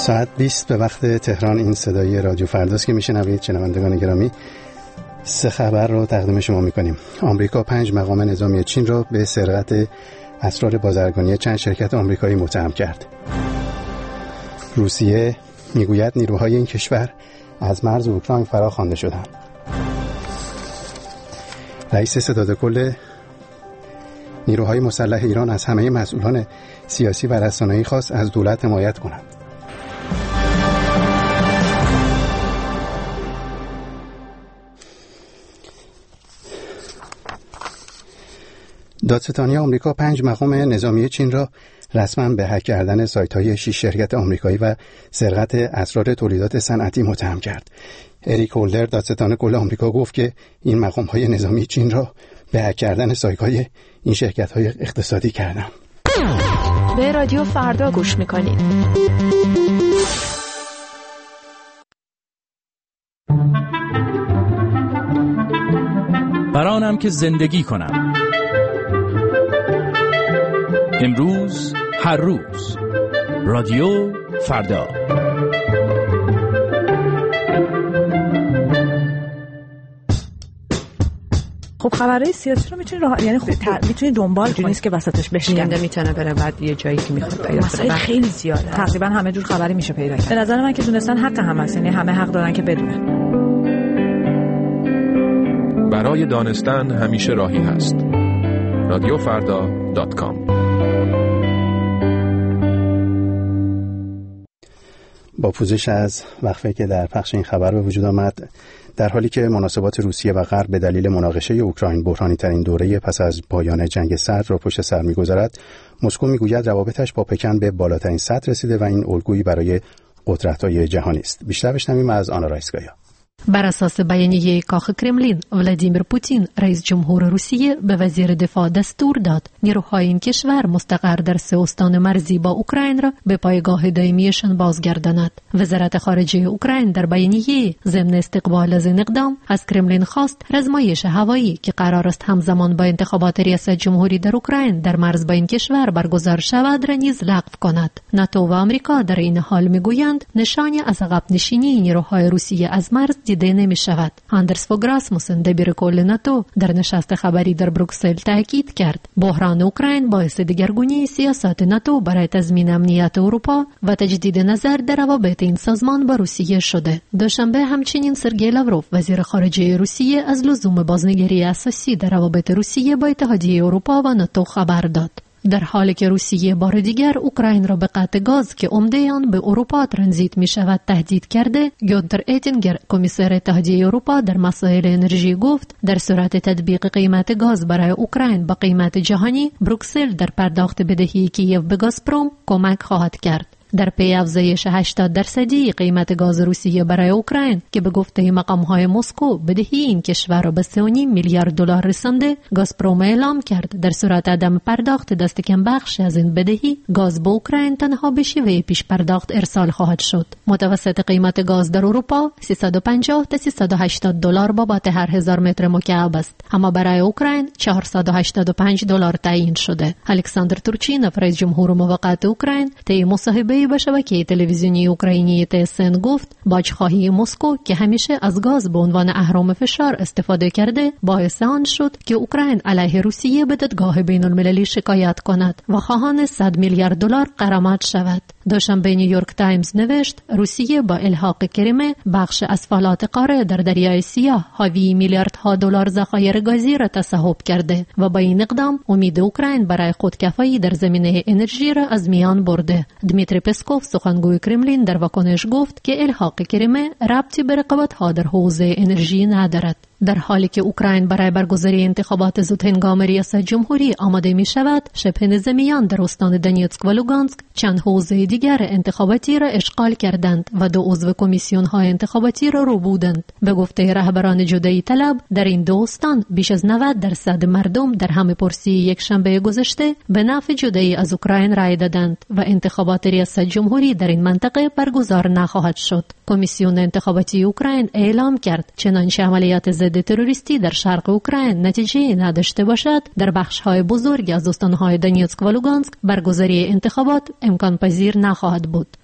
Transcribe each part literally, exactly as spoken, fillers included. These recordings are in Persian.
ساعت بیست به وقت تهران. این صدای رادیو فرداست که میشنوید. شنوندگان گرامی، سه خبر رو تقدیم شما میکنیم. آمریکا پنج مقام نظامی چین را به سرقت اسرار بازرگانی چند شرکت آمریکایی متهم کرد. روسیه میگوید نیروهای این کشور از مرز اوکراین فرا خوانده شدند. رئیس ستاد کل نیروهای مسلح ایران از همه مسئولان سیاسی و رسانه‌ای خواست از دولت حمایت کنند. دادستانی آمریکا پنج مقام نظامی چین را رسما به هک کردن سایت‌های شش شرکت آمریکایی و سرقت اسرار تولیدات صنعتی متهم کرد. اریک هولدر، دادستان کل آمریکا، گفت که این مقام‌های نظامی چین را به هک کردن سایت‌های این شرکت‌های اقتصادی کردند. به رادیو فردا گوش می‌کنید. برانم که زندگی کنم. امروز، هر روز، رادیو فردا. خب خبرهای سیاسی رو میتونی راه... یعنی خب ت... میتونی دنبال کنی، نیست که وسطش بشکنه. میتونه بره بعد یه جایی که میخواد پیدا کنه. مسائل خیلی زیاده. تقریبا همه جور خبری میشه پیدا کرد. به نظر من که دونستن حق هم هست، یعنی همه حق دارن که بدونن. برای دانستن همیشه راهی هست. رادیو فردا دات کام. با پوزش از وقفه که در پخش این خبر به وجود آمد، در حالی که مناسبات روسیه و غرب به دلیل مناقشه اوکراین بحرانی ترین دوره پس از پایان جنگ سرد را پشت سر می‌گذارد، مسکو می‌گوید روابطش با پکن به بالاترین سطح رسیده و این الگویی برای قدرت‌های جهانی است. بیشتر بشنویم از آنا رایسکایا. بر اساس بیانیه کاخ کرملین، ولادیمیر پوتین رئیس جمهور روسیه به وزیر دفاع دستور داد نیروهای این کشور مستقر در سه استان مرزی با اوکراین را به پایگاه دائمیشان بازگرداند. وزارت خارجه اوکراین در بیانیه ضمن استقبال از این اقدام از کرملین خواست رزمایش هوایی که قرار است همزمان با انتخابات ریاست جمهوری در اوکراین در مرز با این کشور برگزار شود را نیز لغو کند. ناتو و آمریکا در این حال میگویند نشانی از عقب نشینی نیروهای روسیه از مرز دیده نمی شود. آندرس فوگ راسموسن، دبیر کل ناتو، در نشست خبری در بروکسل تاکید کرد بحران اوکراین باعث دگرگونی سیاست ناتو برای تضمین امنیت اروپا و تجدید نظر در روابط این سازمان با روسیه شده. دوشنبه همچنین سرگئی لاوروف، وزیر خارجه روسیه، از لزوم بازنگری اساسی در روابط روسیه با اتحادیه اروپا و ناتو خبر داد. در حالی که روسیه بار دیگر اوکراین را به قطع گاز که عمده آن به اروپا ترانزیت می شود تهدید کرده، گونتر ایتینگر، کمیسر اتحادیه اروپا در مسائل انرژی، گفت در صورت تطبیق قیمت گاز برای اوکراین با قیمت جهانی، بروکسل در پرداخت بدهی کیف به گازپروم کمک خواهد کرد. در پی افزایش هشتاد درصدی قیمت گاز روسیه برای اوکراین که به گفته مقام‌های مسکو بدهی این کشور را به سه و نیم میلیارد دلار رسانده، گازپروم اعلام کرد در صورت عدم پرداخت دست کم بخش از این بدهی، گاز به اوکراین تنها به شیوه پیش پرداخت ارسال خواهد شد. متوسط قیمت گاز در اروپا سیصد و پنجاه تا سیصد و هشتاد دلار بابت هر هزار متر مکعب است، اما برای اوکراین چهارصد و هشتاد و پنج دلار تعیین شده. الکساندر تورچینوف، رئیس جمهور موقت اوکراین، طی مصاحبه به شبکه تلویزیونی اوکراینی تی اس ان گفت باجخواهی مسکو که همیشه از گاز به عنوان اهرم فشار استفاده کرده باعث آن شد که اوکراین علیه روسیه به دادگاه بین المللی شکایت کند و خواهان صد میلیارد دلار غرامت شود. دوشنبه نیویورک تایمز نوشت روسیه با الحاق کریمه، بخش از فلات قاره در دریای سیاه حاوی میلیاردها دلار ذخایر گازی را تصاحب کرده و با این اقدام امید اوکراین برای خودکفایی در زمینه انرژی را از میان برده. دمیتری پسکوف، سخنگوی کرملین، در واکنش گفت که الحاق کریمه ربطی به رقابت‌ها در حوزه انرژی ندارد. در حالی که اوکراین برای برگزاری انتخابات زودهنگام ریاست جمهوری آماده می شود، شبه نظامیان در استان دونیتسک و لوگانسک چند حوزه دیگر انتخاباتی را اشغال کردند و دو عضو کمیسیون های انتخاباتی را رو بودند. به گفته رهبران جدایی طلب، در این دو استان بیش از نود درصد مردم در همه پرسی یک شنبه گذشته به نفع جدایی از اوکراین رای دادند و انتخابات ریاست جمهوری در این منطقه برگزار نخواهد شد. کمیسیون انتخاباتی اوکراین اعلام کرد چنانچه عملیات ضد تروریستی در شرق اوکراین نتیجه نداشته باشد، در بخش‌های بزرگی از استان‌های دونیتسک و لوگانسک برگزاری انتخابات امکان پذیر نخواهد بود.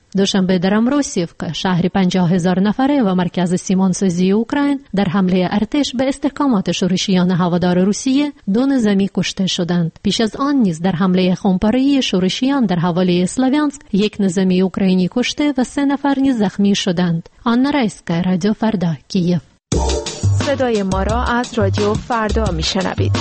دوشنبه در امروسیفکا شهر پنجاه هزار نفره و مرکز سیمانسازی اوکراین در حمله ارتش به استحکامات شورشیان هوادار روسیه دو نظامی کشته شدند. پیش از آن نیز در حمله خمپاره‌ای شورشیان در حوالی اسلاویانسک یک نظامی اوکراینی کشته و سه نفر نیز زخمی شدند. آنا رایسکا، رادیو فردا، کیف. صدای ما را از رادیو فردا میشنوید.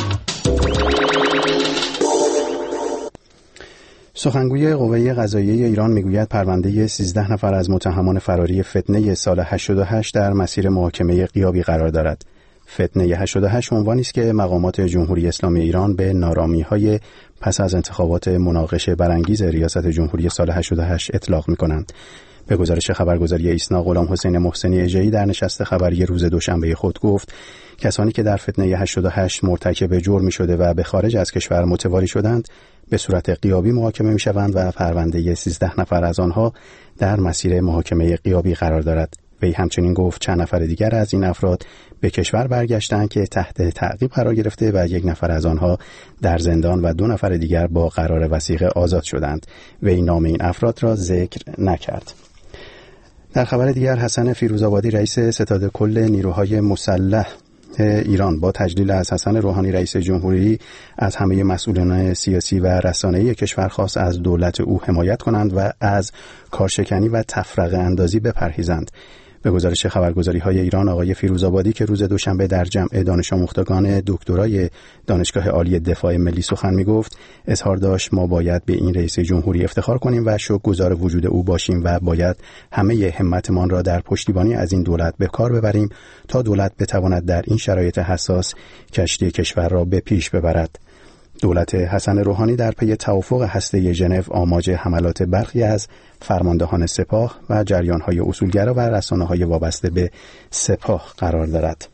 سخنگوی قوه قضاییه ایران میگوید پرونده سیزده نفر از متهمان فراری فتنه سال هشتاد و هشت در مسیر محاکمه غیابی قرار دارد. فتنه هشتاد و هشت عنوانی است که مقامات جمهوری اسلامی ایران به نارامی‌های پس از انتخابات مناقشه برانگیز ریاست جمهوری سال هشتاد و هشت اطلاق می‌کنند. به گزارش خبرگزاری ایسنا، غلام حسین محسنی اژه‌ای در نشست خبری روز دوشنبه خود گفت کسانی که در فتنه هشتاد و هشت مرتکب جرمی شده و به خارج از کشور متواری شدند به صورت غیابی محاکمه می‌شوند و پرونده سیزده نفر از آنها در مسیر محاکمه غیابی قرار دارد. وی همچنین گفت چند نفر دیگر از این افراد به کشور برگشتند که تحت تعقیب قرار گرفته و یک نفر از آنها در زندان و دو نفر دیگر با قرار وثیقه آزاد شدند. وی نام این افراد را ذکر نکرد. در خبر دیگر، حسن فیروزآبادی رئیس ستاد کل نیروهای مسلح ایران با تجلیل از حسن روحانی رئیس جمهوری از همه مسئولان سیاسی و رسانه‌ای کشور خواست از دولت او حمایت کنند و از کارشکنی و تفرقه اندازی بپرهیزند. به گزارش خبرگزاری‌های ایران، آقای فیروزآبادی که روز دوشنبه در جمع دانش آموختگان دکترای دانشگاه عالی دفاع ملی سخن می‌گفت، اظهار داشت ما باید به این رئیس جمهوری افتخار کنیم و شکرگزار وجود او باشیم و باید همه همتمان را در پشتیبانی از این دولت به کار ببریم تا دولت بتواند در این شرایط حساس کشتی کشور را به پیش ببرد. دولت حسن روحانی در پی توافق هسته ژنو آماج حملات برخی از فرماندهان سپاه و جریان‌های اصولگرا و رسانه‌های وابسته به سپاه قرار دارد.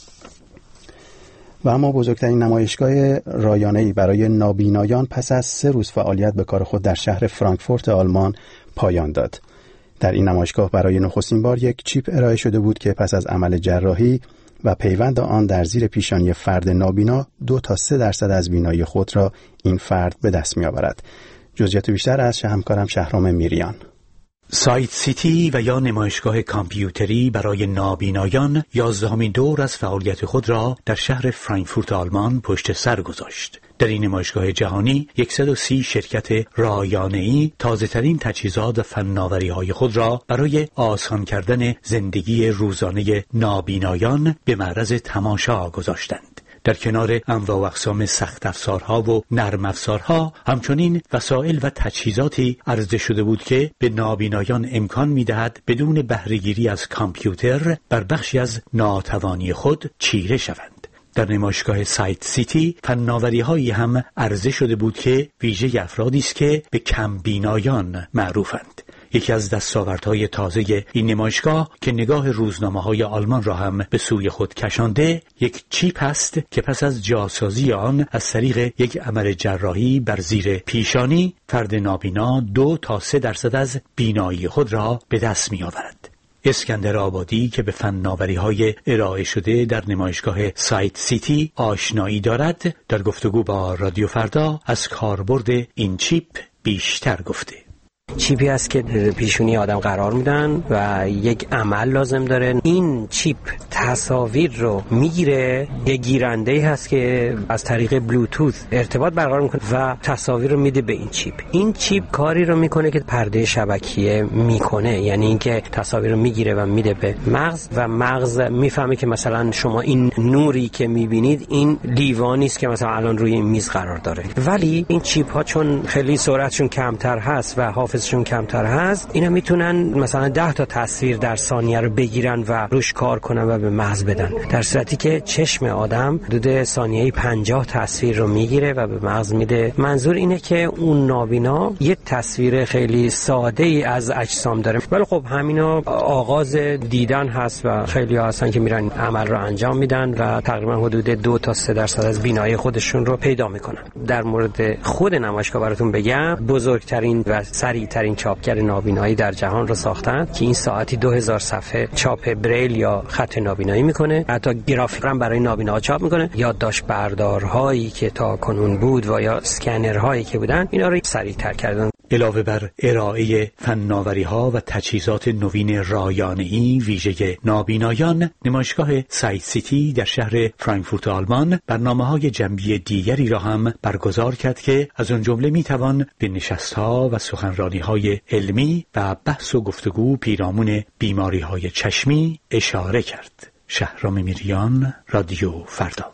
و اما بزرگترین نمایشگاه رایانه‌ای برای نابینایان پس از سه روز فعالیت به کار خود در شهر فرانکفورت آلمان پایان داد. در این نمایشگاه برای نخستین بار یک چیپ ارائه شده بود که پس از عمل جراحی و پیوند آن در زیر پیشانی فرد نابینا دو تا سه درصد از بینایی خود را این فرد به دست می آورد. جزئیات بیشتر از همکارم شهرام میریان. سایت سیتی و یا نمایشگاه کامپیوتری برای نابینایان یازدهمین دور از فعالیت خود را در شهر فرانکفورت آلمان پشت سر گذاشت. در این نمایشگاه جهانی صد و سی شرکت رایانه‌ای تازه‌ترین تجهیزات و فناوری‌های خود را برای آسان کردن زندگی روزانه نابینایان به معرض تماشا گذاشتند. در کنار انواع و اقسام سخت افزارها و نرم افزارها همچنین وسایل و تجهیزاتی عرضه شده بود که به نابینایان امکان می‌دهد بدون بهره‌گیری از کامپیوتر بر بخشی از ناتوانی خود چیره شوند. در نمایشگاه سایت سیتی فناوری‌هایی هم عرضه شده بود که ویژه افرادی است که به کم بینایان معروفند. یکی از دستاوردهای تازه این نمایشگاه که نگاه روزنامه‌های آلمان را هم به سوی خود کشانده، یک چیپ است که پس از جاسازی آن از طریق یک عمل جراحی بر زیر پیشانی فرد نابینا دو تا سه درصد از بینایی خود را به دست می‌آورد. اسکندر آبادی که به فناوری‌های ارائه شده در نمایشگاه سایت سیتی آشنایی دارد، در گفتگو با رادیو فردا از کاربرد این چیپ بیشتر گفته. چیپی است که پیشونی آدم قرار میدن و یک عمل لازم داره. این چیپ تصاویر رو میگیره، یک گیرنده‌ای هست که از طریق بلوتوث ارتباط برقرار میکنه و تصاویر رو میده به این چیپ. این چیپ کاری رو میکنه که پرده شبکیه میکنه، یعنی اینکه تصاویر رو میگیره و میده به مغز و مغز میفهمه که مثلا شما این نوری که میبینید این لیوانی است که مثلا الان روی این میز قرار داره. ولی این چیپ ها چون خیلی سرعتشون کمتر هست و حافظشون کمتر هست، اینا میتونن مثلا ده تا تصویر در ثانیه رو بگیرن و روش کار کنن و به مغز بدن، در صورتی که چشم آدم حدود ثانیه‌ای پنجاه تصویر رو میگیره و به مغز میده. منظور اینه که اون نابینا یه تصویر خیلی ساده ای از اجسام داره، ولی خب همینا آغاز دیدن هست و خیلی ها هستن که میرن عمل رو انجام میدن و تقریبا حدود دو تا سه درصد از بینایی خودشون رو پیدا میکنن. در مورد خود نمایشگاه براتون بگم، بزرگترین و سریعترین چاپگر نابینایی در جهان رو ساختن که این ساعتی دو هزار صفحه چاپ بریل یا خط نابینایی میکنه، حتی گرافیک هم برای نابیناها چاپ میکنه. یادداشت بردارهایی که تا کنون بود و یا اسکنرهایی که بودن، اینا رو سریعتر کردن. علاوه بر ارائه فناوری‌ها و تجهیزات نوین رایانه‌ای ویژه نابینایان، نمایشگاه سایت سیتی در شهر فرانکفورت آلمان برنامه‌های جنبی دیگری را هم برگزار کرد که از آن جمله می‌توان به نشست‌ها و سخنرانی‌های علمی و بحث و گفتگو پیرامون بیماری‌های چشمی اشاره کرد. شهرام میریان، رادیو فردا.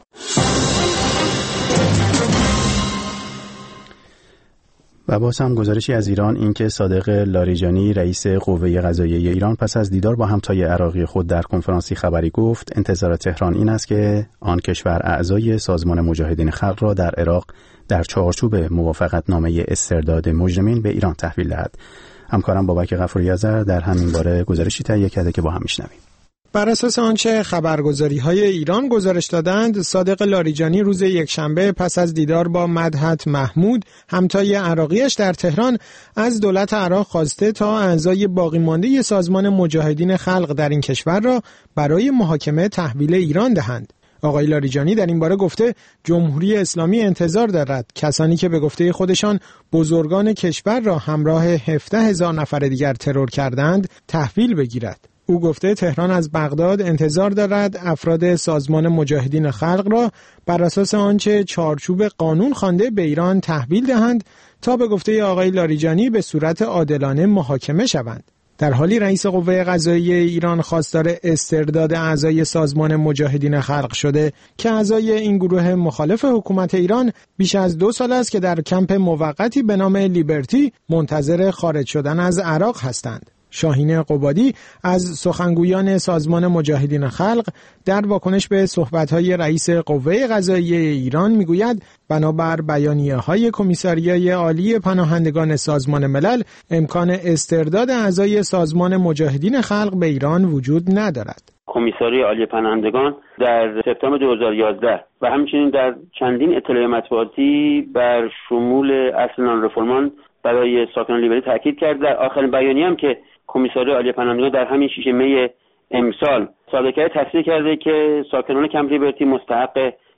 و باز هم گزارشی از ایران، این که صادق لاریجانی رئیس قوه قضاییه ایران پس از دیدار با همتای عراقی خود در کنفرانسی خبری گفت انتظار تهران این است که آن کشور اعضای سازمان مجاهدین خلق را در عراق در چارچوب موافقتنامه استرداد مجرمین به ایران تحویل دهد. همکارم بابک غفوری‌آذر در همین باره گزارشی تهیه کرده که با هم میشنویم. بر اساس آنچه خبرگزاری‌های ایران گزارش دادند، صادق لاریجانی روز یکشنبه پس از دیدار با مدحت محمود همتای عراقیش در تهران از دولت عراق خواسته تا اعضای باقی مانده سازمان مجاهدین خلق در این کشور را برای محاکمه تحویل ایران دهند. آقای لاریجانی در این باره گفته جمهوری اسلامی انتظار دارد کسانی که به گفته خودشان بزرگان کشور را همراه هفده هزار نفر دیگر ترور کردند تحویل بگیرد. او گفته تهران از بغداد انتظار دارد افراد سازمان مجاهدین خلق را بر اساس آنچه چارچوب قانون خوانده به ایران تحویل دهند تا به گفته آقای لاریجانی به صورت عادلانه محاکمه شوند. در حالی رئیس قوه قضاییه ایران خواستار استرداد اعضای سازمان مجاهدین خلق شده که اعضای این گروه مخالف حکومت ایران بیش از دو سال است که در کمپ موقتی به نام لیبرتی منتظر خارج شدن از عراق هستند. شاهین قبادی از سخنگویان سازمان مجاهدین خلق در واکنش به صحبت‌های رئیس قوه قضاییه ایران میگوید بنابر بیانیه‌های کمیساریای عالی پناهندگان سازمان ملل امکان استرداد اعضای سازمان مجاهدین خلق به ایران وجود ندارد. کمیساری عالی پناهندگان در سپتامبر دو هزار و یازده و همچنین در چندین اطلاع مطبوعاتی بر شمول اصل نان رفرمان برای ساکنان لیبری تاکید کرد. در آخرین بیانیه هم که کمیساری عالی پناهندگان در همین شش می امسال صادر کرده تصریح کرده که ساکنان کمپ لیبرتی مستحق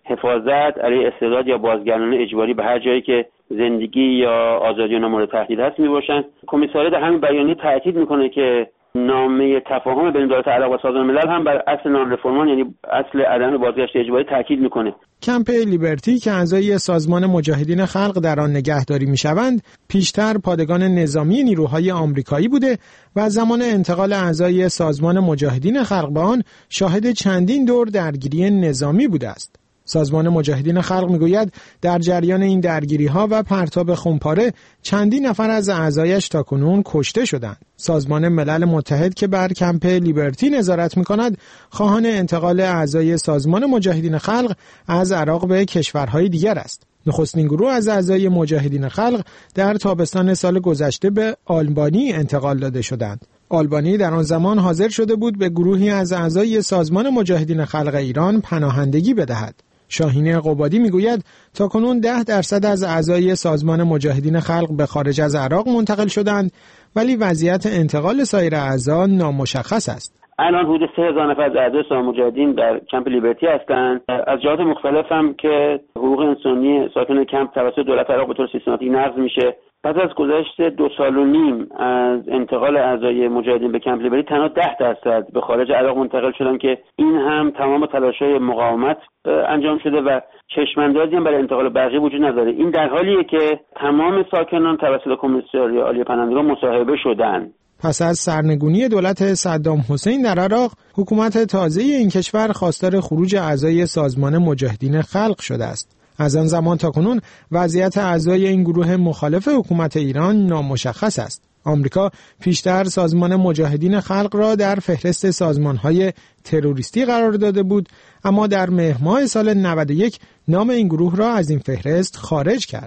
حفاظت علیه استرداد یا بازگرداندن اجباری به هر جایی که زندگی یا آزادی اونها مورد تهدید هست میباشند. کمیساری در همین بیانیه تاکید میکنه که نامه تفاهم بین دولت عراق و سازمان ملل هم بر اصل نان رفرمان یعنی اصل عدم بازگشت اجباری تاکید میکنه. کمپ لیبرتی که اعضای سازمان مجاهدین خلق در آن نگهداری میشوند پیشتر پادگان نظامی نیروهای آمریکایی بوده و زمان انتقال اعضای سازمان مجاهدین خلق به آن شاهد چندین دور درگیری نظامی بوده است. سازمان مجاهدین خلق میگوید در جریان این درگیری‌ها و پرتاب خونپاره چندین نفر از اعضایش تاکنون کشته شدند. سازمان ملل متحد که بر کمپ لیبرتی نظارت می‌کند، خواهان انتقال اعضای سازمان مجاهدین خلق از عراق به کشورهای دیگر است. نخستین گروه از اعضای مجاهدین خلق در تابستان سال گذشته به آلبانی انتقال داده شدند. آلبانی در آن زمان حاضر شده بود به گروهی از اعضای سازمان مجاهدین خلق ایران پناهندگی بدهد. شاهین قبادی میگوید تاکنون ده درصد از اعضای سازمان مجاهدین خلق به خارج از عراق منتقل شدند ولی وضعیت انتقال سایر اعضا نامشخص است. الان حدود سه هزار نفر از اعضای سازمان مجاهدین در کمپ لیبرتی هستند. از جهات مختلف هم که حقوق انسانی ساکن کمپ توسط دولت عراق به طور سیستماتیک نقض میشه. پس از گذشت دو سال و نیم از انتقال اعضای مجاهدین به کمپ لیبرتی تنها ده درصد به خارج عراق منتقل شدن که این هم تمام تلاش‌های مقاومت انجام شده و چشم‌اندازی هم برای انتقال بقیه وجود نداره. این در حالیه که تمام ساکنان توسط کمیساری عالی پناهندگان مصاحبه شدن. پس از سرنگونی دولت صدام حسین در عراق، حکومت تازه این کشور خواستار خروج اعضای سازمان مجاهدین خلق شده است. از آن زمان تا کنون وضعیت اعضای این گروه مخالف حکومت ایران نامشخص است. آمریکا پیشتر سازمان مجاهدین خلق را در فهرست سازمان‌های تروریستی قرار داده بود، اما در مهر ماه سال نود و یک نام این گروه را از این فهرست خارج کرد.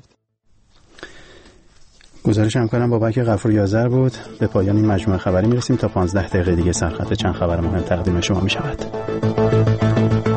گزارش همکارم بابک غفوری‌آذر بود. به پایان این مجموعه خبری میرسیم. تا پانزده دقیقه دیگه سرخط چند خبر مهم تقدیم شما میشود.